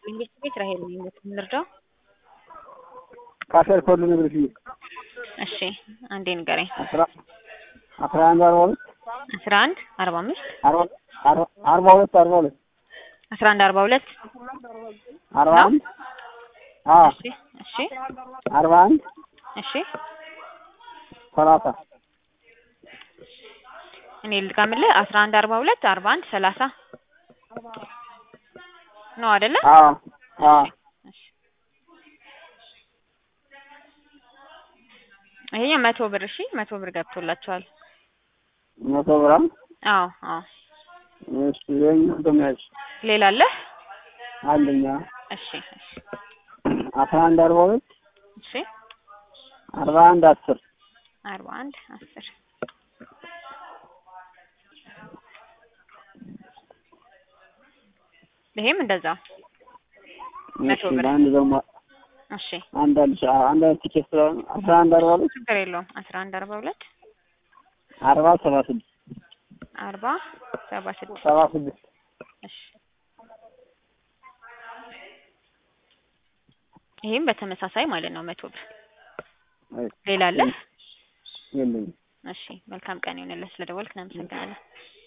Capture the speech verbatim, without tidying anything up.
እንዴት ቤት ራሄል ነው የምንረዳው? ካሸር ኮድ ነበር ፊ እሺ አንዴ ንገረኝ። አስራ አስራ አንድ አርባ ሁለት አስራ አንድ አርባ አምስት አርባ አርባ ሁለት አርባ ሁለት አስራ አንድ አርባ ሁለት አርባ አንድ አዎ እሺ እሺ አርባ አንድ እሺ ሰላሳ እኔ ልድጋምልህ አስራ አንድ አርባ ሁለት አርባ አንድ ሰላሳ ነው አይደለ? አዎ አዎ ይሄ መቶ ብር እሺ መቶ ብር ገብቶላችኋል። መቶ ብር አዎ አዎ እሺ የኛ ደማች ሌላ አለ አለኛ እሺ እሺ አስራ አንድ አርባ ሁለት እሺ አርባ አንድ አስር አርባ አንድ አስር ይሄም እንደዛ መቶ ብር አንድ ደግሞ እሺ አንድ አልሽ አንድ ቲኬት ስለሆነ አስራ አንድ አርባ ሁለት ችግር የለውም አስራ አንድ አርባ ሁለት አርባ ሰባ ስድስት አርባ ሰባ ስድስት ሰባ ስድስት እሺ ይሄም በተመሳሳይ ማለት ነው መቶ ብር ሌላ አለ? የለም። እሺ መልካም ቀን ይሁንልህ። ስለደወልክ እናመሰግናለን።